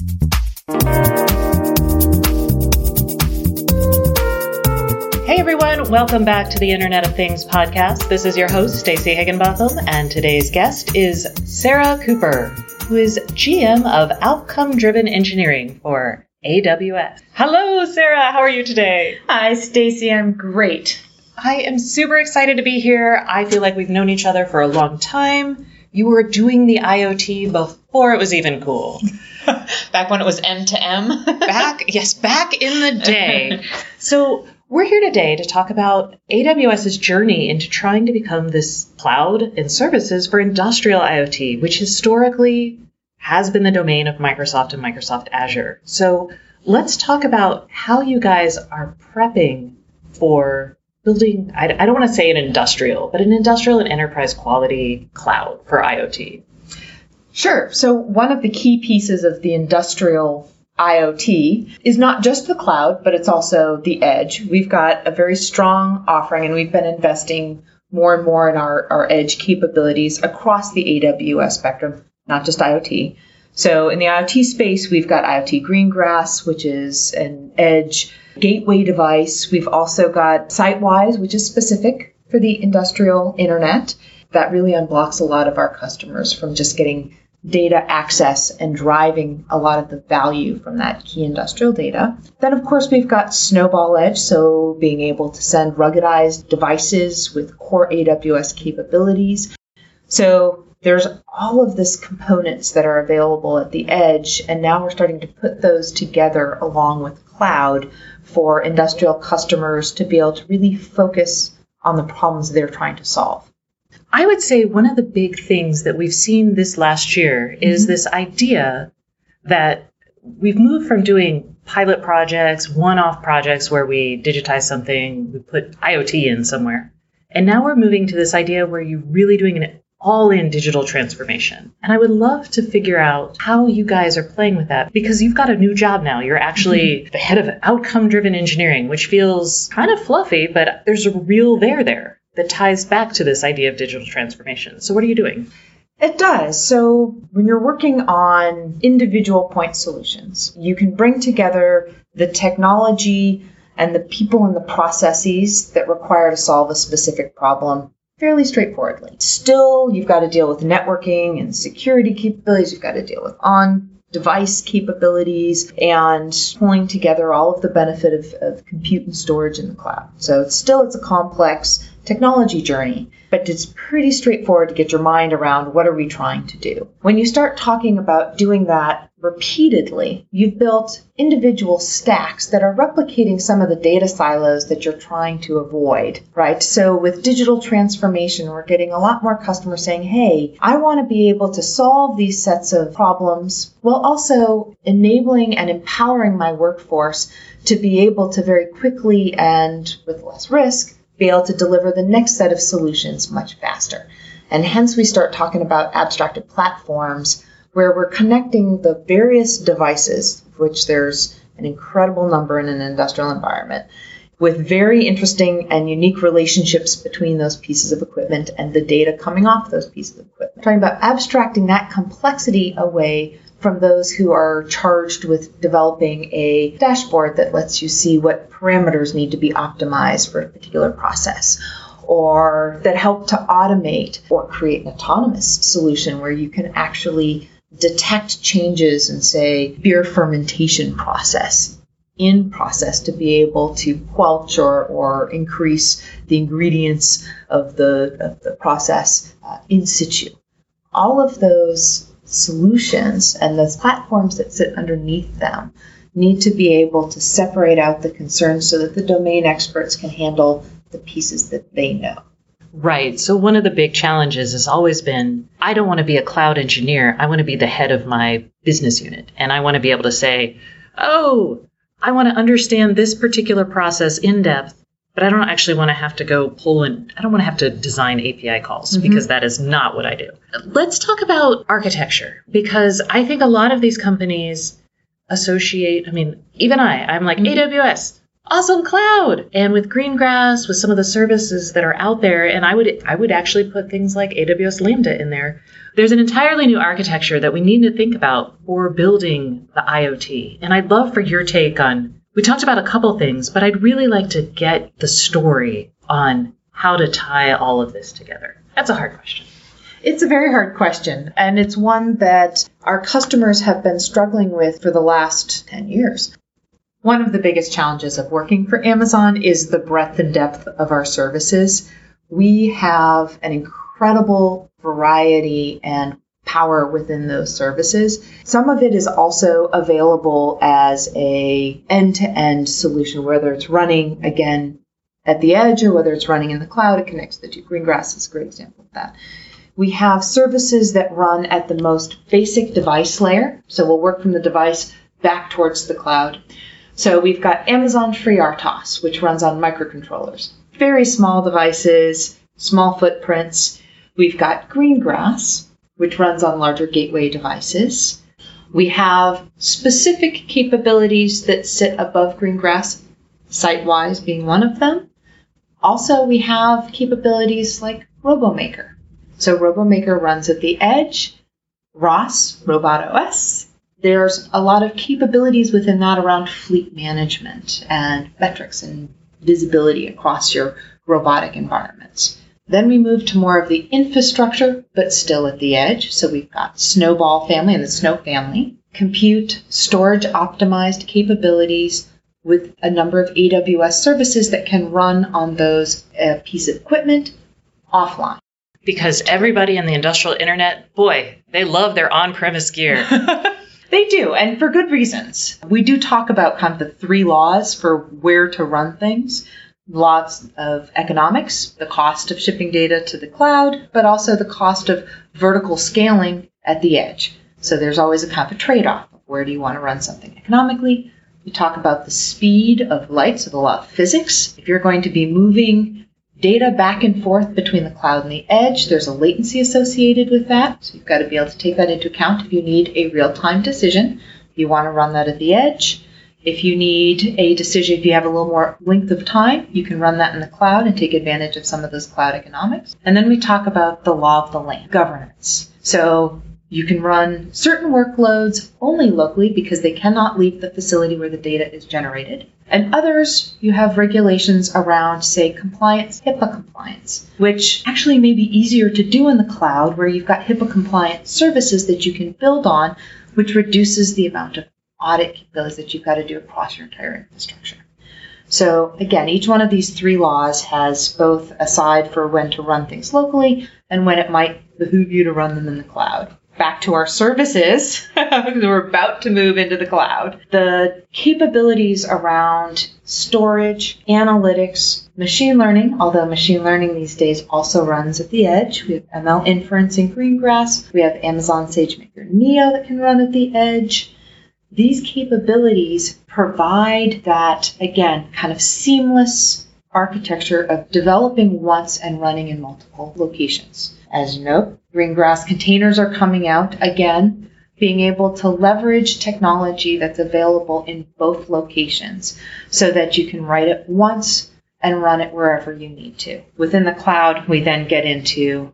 Hey everyone, welcome back to the Internet of Things podcast. This is your host, Stacey Higginbotham, and today's guest is Sarah Cooper, who is GM of Outcome-Driven Engineering for AWS. Hello, Sarah. How are you today? Hi, Stacey. I'm great. I am super excited to be here. I feel like we've known each other for a long time. You were doing the IoT before it was even cool. Back when it was M2M? back in the day. So we're here today to talk about AWS's journey into trying to become this cloud and services for industrial IoT, which historically has been the domain of Microsoft and Microsoft Azure. So let's talk about how you guys are prepping for building, I don't want to say an industrial, but an industrial and enterprise quality cloud for IoT. Sure. So one of the key pieces of the industrial IoT is not just the cloud, but it's also the edge. We've got a very strong offering, and we've been investing more and more in our edge capabilities across the AWS spectrum, not just IoT. So in the IoT space, we've got IoT Greengrass, which is an edge gateway device. We've also got SiteWise, which is specific for the industrial internet. That really unblocks a lot of our customers from just getting data access and driving a lot of the value from that key industrial data. Then, of course, we've got Snowball Edge, so being able to send ruggedized devices with core AWS capabilities. So there's all of these components that are available at the edge, and now we're starting to put those together along with cloud for industrial customers to be able to really focus on the problems they're trying to solve. I would say one of the big things that we've seen this last year is this idea that we've moved from doing pilot projects, one-off projects where we digitize something, we put IoT in somewhere. And now we're moving to this idea where you're really doing an all-in digital transformation. And I would love to figure out how you guys are playing with that, because you've got a new job now. You're actually the head of outcome-driven engineering, which feels kind of fluffy, but there's a real there that ties back to this idea of digital transformation. So what are you doing? It does. So when you're working on individual point solutions, you can bring together the technology and the people and the processes that require to solve a specific problem fairly straightforwardly. Still, you've got to deal with networking and security capabilities. You've got to deal with on-device capabilities and pulling together all of the benefit of compute and storage in the cloud. So it's a complex technology journey, but it's pretty straightforward to get your mind around what are we trying to do. When you start talking about doing that repeatedly, you've built individual stacks that are replicating some of the data silos that you're trying to avoid, right? So with digital transformation, we're getting a lot more customers saying, hey, I want to be able to solve these sets of problems while also enabling and empowering my workforce to be able to very quickly and with less risk be able to deliver the next set of solutions much faster. And hence we start talking about abstracted platforms where we're connecting the various devices, of which there's an incredible number in an industrial environment, with very interesting and unique relationships between those pieces of equipment and the data coming off those pieces of equipment. Talking about abstracting that complexity away from those who are charged with developing a dashboard that lets you see what parameters need to be optimized for a particular process, or that help to automate or create an autonomous solution where you can actually detect changes in, say, beer fermentation process in process to be able to quelch or increase the ingredients of the process in situ. All of those solutions and those platforms that sit underneath them need to be able to separate out the concerns so that the domain experts can handle the pieces that they know. Right. So one of the big challenges has always been, I don't want to be a cloud engineer. I want to be the head of my business unit. And I want to be able to say, oh, I want to understand this particular process in depth, but I don't actually want to have to go I don't want to have to design API calls because that is not what I do. Let's talk about architecture, because I think a lot of these companies associate, even I'm like AWS, awesome cloud. And with Greengrass, with some of the services that are out there, and I would actually put things like AWS Lambda in there. There's an entirely new architecture that we need to think about for building the IoT. And I'd love for your take on, we talked about a couple things, but I'd really like to get the story on how to tie all of this together. That's a hard question. It's a very hard question, and it's one that our customers have been struggling with for the last 10 years. One of the biggest challenges of working for Amazon is the breadth and depth of our services. We have an incredible variety and power within those services. Some of it is also available as a end-to-end solution, whether it's running, again, at the edge or whether it's running in the cloud. It connects the two. Greengrass is a great example of that. We have services that run at the most basic device layer. So we'll work from the device back towards the cloud. So we've got Amazon FreeRTOS, which runs on microcontrollers. Very small devices, small footprints. We've got Greengrass, which runs on larger gateway devices. We have specific capabilities that sit above Greengrass, SiteWise being one of them. Also, we have capabilities like RoboMaker. So RoboMaker runs at the edge. ROS, RobotOS. There's a lot of capabilities within that around fleet management and metrics and visibility across your robotic environments. Then we move to more of the infrastructure, but still at the edge. So we've got Snowball family and the Snow family, compute, storage optimized capabilities with a number of AWS services that can run on those piece of equipment offline. Because everybody in the industrial internet, boy, they love their on-premise gear. They do, and for good reasons. We do talk about kind of the 3 laws for where to run things. Lots of economics, the cost of shipping data to the cloud, but also the cost of vertical scaling at the edge. So there's always a kind of a trade-off of where do you want to run something economically. We talk about the speed of light, so the law of physics. If you're going to be moving data back and forth between the cloud and the edge, there's a latency associated with that. So you've got to be able to take that into account if you need a real-time decision. You want to run that at the edge. If you need a decision, if you have a little more length of time, you can run that in the cloud and take advantage of some of those cloud economics. And then we talk about the law of the land, governance. So you can run certain workloads only locally because they cannot leave the facility where the data is generated. And others, you have regulations around, say, compliance, HIPAA compliance, which actually may be easier to do in the cloud where you've got HIPAA compliant services that you can build on, which reduces the amount of audit capabilities that you've got to do across your entire infrastructure. So again, each one of these three laws has both a side for when to run things locally and when it might behoove you to run them in the cloud. Back to our services, we're about to move into the cloud. The capabilities around storage, analytics, machine learning, although machine learning these days also runs at the edge. We have ML inference in Greengrass. We have Amazon SageMaker Neo that can run at the edge. These capabilities provide that, again, kind of seamless architecture of developing once and running in multiple locations. As you know, Greengrass containers are coming out again, being able to leverage technology that's available in both locations so that you can write it once and run it wherever you need to. Within the cloud, we then get into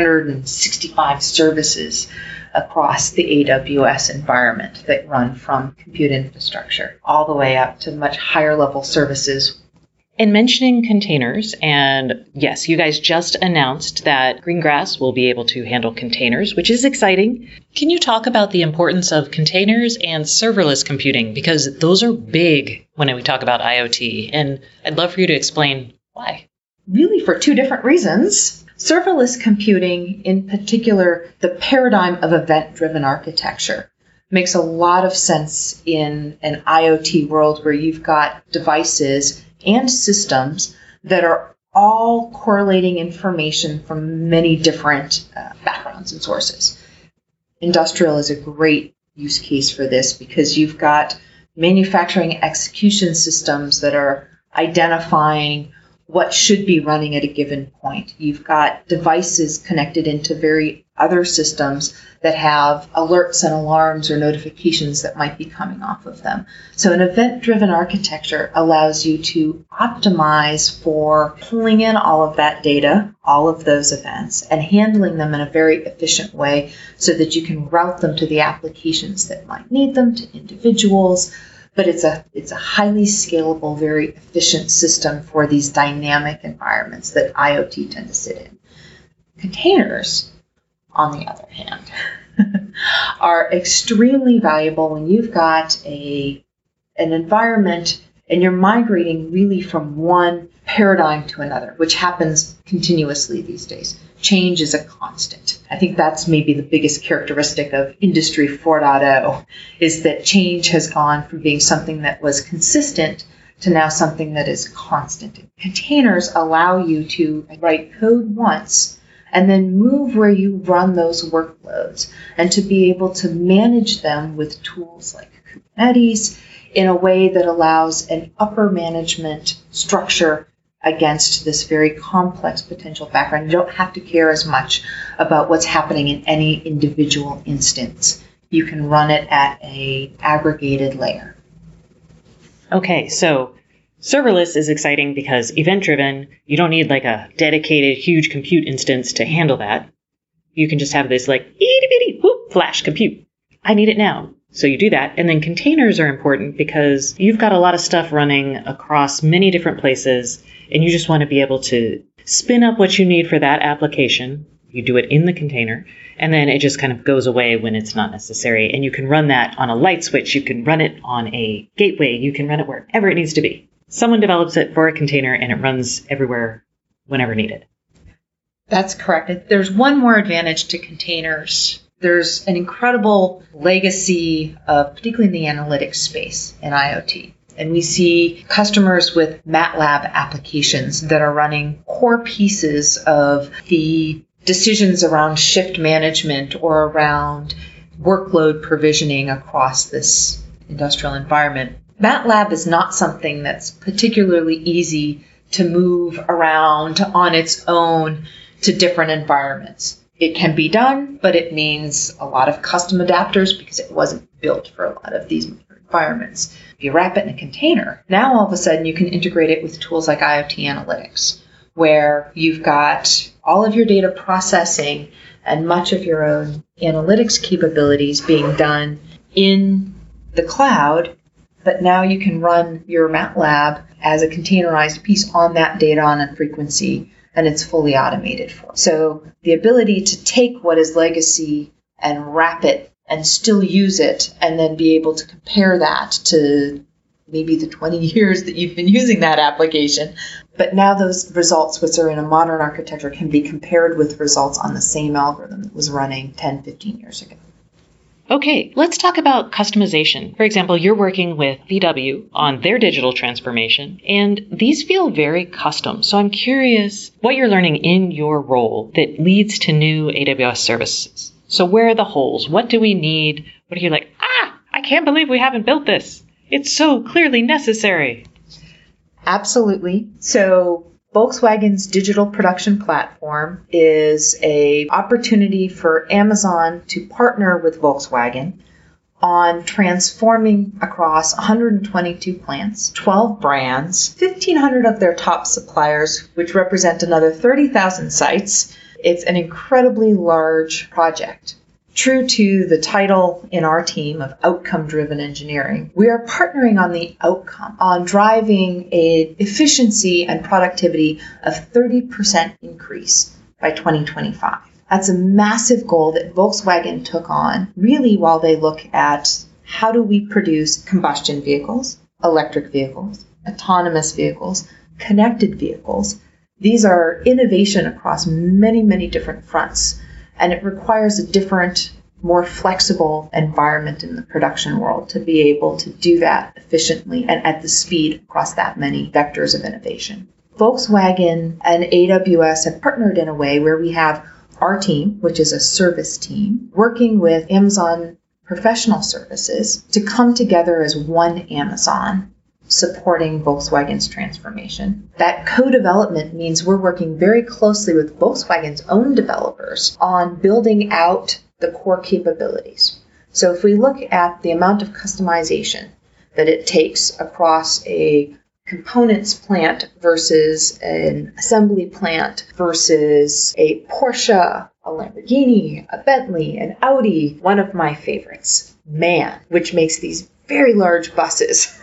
165 services across the AWS environment that run from compute infrastructure all the way up to much higher level services. In mentioning containers, and yes, you guys just announced that Greengrass will be able to handle containers, which is exciting. Can you talk about the importance of containers and serverless computing? Because those are big when we talk about IoT, and I'd love for you to explain why. Really for two different reasons. Serverless computing, in particular, the paradigm of event-driven architecture, makes a lot of sense in an IoT world where you've got devices and systems that are all correlating information from many different backgrounds and sources. Industrial is a great use case for this because you've got manufacturing execution systems that are identifying what should be running at a given point. You've got devices connected into very other systems that have alerts and alarms or notifications that might be coming off of them. So an event-driven architecture allows you to optimize for pulling in all of that data, all of those events, and handling them in a very efficient way so that you can route them to the applications that might need them, to individuals. But it's a highly scalable, very efficient system for these dynamic environments that IoT tend to sit in. Containers, on the other hand, are extremely valuable when you've got an environment and you're migrating really from one paradigm to another, which happens continuously these days. Change is a constant. I think that's maybe the biggest characteristic of Industry 4.0 is that change has gone from being something that was consistent to now something that is constant. Containers allow you to write code once and then move where you run those workloads and to be able to manage them with tools like Kubernetes in a way that allows an upper management structure against this very complex potential background. You don't have to care as much about what's happening in any individual instance. You can run it at an aggregated layer. Okay, so serverless is exciting because event-driven, you don't need like a dedicated huge compute instance to handle that. You can just have this like itty-bitty whoop flash compute. I need it now. So you do that. And then containers are important because you've got a lot of stuff running across many different places and you just want to be able to spin up what you need for that application. You do it in the container and then it just kind of goes away when it's not necessary. And you can run that on a light switch. You can run it on a gateway. You can run it wherever it needs to be. Someone develops it for a container and it runs everywhere whenever needed. That's correct. There's one more advantage to containers. There's an incredible legacy of, particularly in the analytics space in IoT. And we see customers with MATLAB applications that are running core pieces of the decisions around shift management or around workload provisioning across this industrial environment. MATLAB is not something that's particularly easy to move around on its own to different environments. It can be done, but it means a lot of custom adapters because it wasn't built for a lot of these environments. If you wrap it in a container, now all of a sudden you can integrate it with tools like IoT analytics, where you've got all of your data processing and much of your own analytics capabilities being done in the cloud, but now you can run your MATLAB as a containerized piece on that data on a frequency, and it's fully automated for. So the ability to take what is legacy and wrap it and still use it, and then be able to compare that to maybe the 20 years that you've been using that application. But now those results, which are in a modern architecture, can be compared with results on the same algorithm that was running 10, 15 years ago. Okay, let's talk about customization. For example, you're working with VW on their digital transformation, and these feel very custom. So I'm curious what you're learning in your role that leads to new AWS services. So where are the holes? What do we need? What are you like, I can't believe we haven't built this. It's so clearly necessary. Absolutely. So Volkswagen's digital production platform is an opportunity for Amazon to partner with Volkswagen on transforming across 122 plants, 12 brands, 1,500 of their top suppliers, which represent another 30,000 sites. It's an incredibly large project. True to the title in our team of outcome-driven engineering, we are partnering on the outcome, on driving an efficiency and productivity of 30% increase by 2025. That's a massive goal that Volkswagen took on, really while they look at how do we produce combustion vehicles, electric vehicles, autonomous vehicles, connected vehicles. These are innovation across many, many different fronts. And it requires a different, more flexible environment in the production world to be able to do that efficiently and at the speed across that many vectors of innovation. Volkswagen and AWS have partnered in a way where we have our team, which is a service team, working with Amazon Professional Services to come together as one Amazon, supporting Volkswagen's transformation. That co-development means we're working very closely with Volkswagen's own developers on building out the core capabilities. So if we look at the amount of customization that it takes across a components plant versus an assembly plant versus a Porsche, a Lamborghini, a Bentley, an Audi, one of my favorites, MAN, which makes these very large buses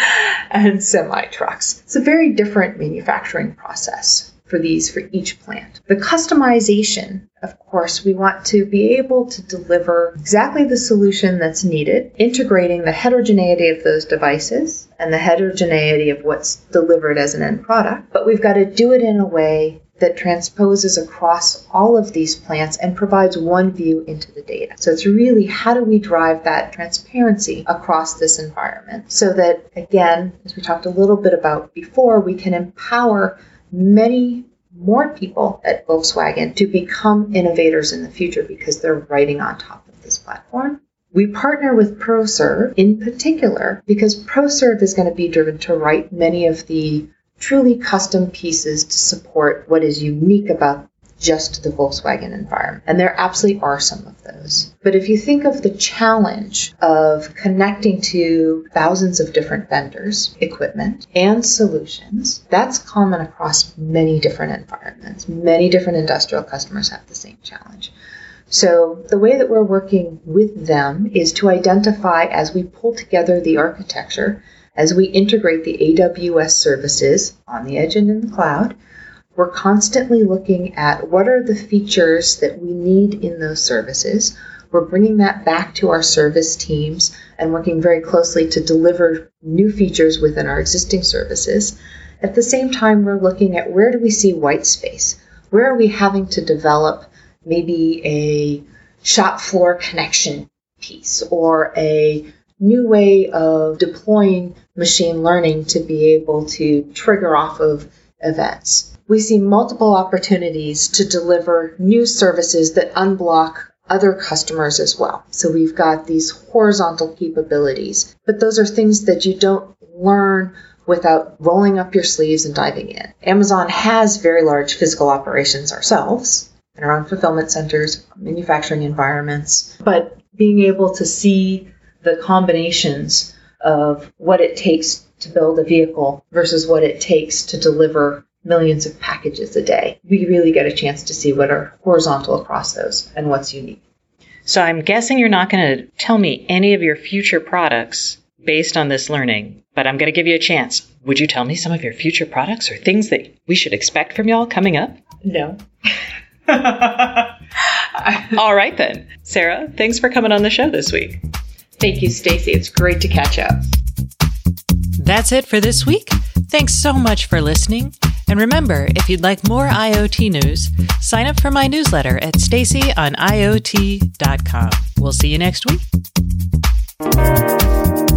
and semi-trucks. It's a very different manufacturing process for each plant. The customization, of course, we want to be able to deliver exactly the solution that's needed, integrating the heterogeneity of those devices and the heterogeneity of what's delivered as an end product. But we've got to do it in a way that transposes across all of these plants and provides one view into the data. So it's really how do we drive that transparency across this environment so that, again, as we talked a little bit about before, we can empower many more people at Volkswagen to become innovators in the future because they're riding on top of this platform. We partner with ProServe in particular because ProServe is going to be driven to write many of the truly custom pieces to support what is unique about just the Volkswagen environment. And there absolutely are some of those. But if you think of the challenge of connecting to thousands of different vendors, equipment, and solutions, that's common across many different environments. Many different industrial customers have the same challenge. So the way that we're working with them is to identify, as we pull together the architecture, as we integrate the AWS services on the edge and in the cloud, we're constantly looking at what are the features that we need in those services. We're bringing that back to our service teams and working very closely to deliver new features within our existing services. At the same time, we're looking at where do we see white space? Where are we having to develop maybe a shop floor connection piece or a new way of deploying machine learning to be able to trigger off of events. We see multiple opportunities to deliver new services that unblock other customers as well. So we've got these horizontal capabilities, but those are things that you don't learn without rolling up your sleeves and diving in. Amazon has very large physical operations ourselves in our own fulfillment centers, manufacturing environments, but being able to see the combinations of what it takes to build a vehicle versus what it takes to deliver millions of packages a day. We really get a chance to see what are horizontal across those and what's unique. So I'm guessing you're not going to tell me any of your future products based on this learning, but I'm going to give you a chance. Would you tell me some of your future products or things that we should expect from y'all coming up? No. All right then. Sarah, thanks for coming on the show this week. Thank you, Stacy. It's great to catch up. That's it for this week. Thanks so much for listening. And remember, if you'd like more IoT news, sign up for my newsletter at stacyoniot.com. We'll see you next week.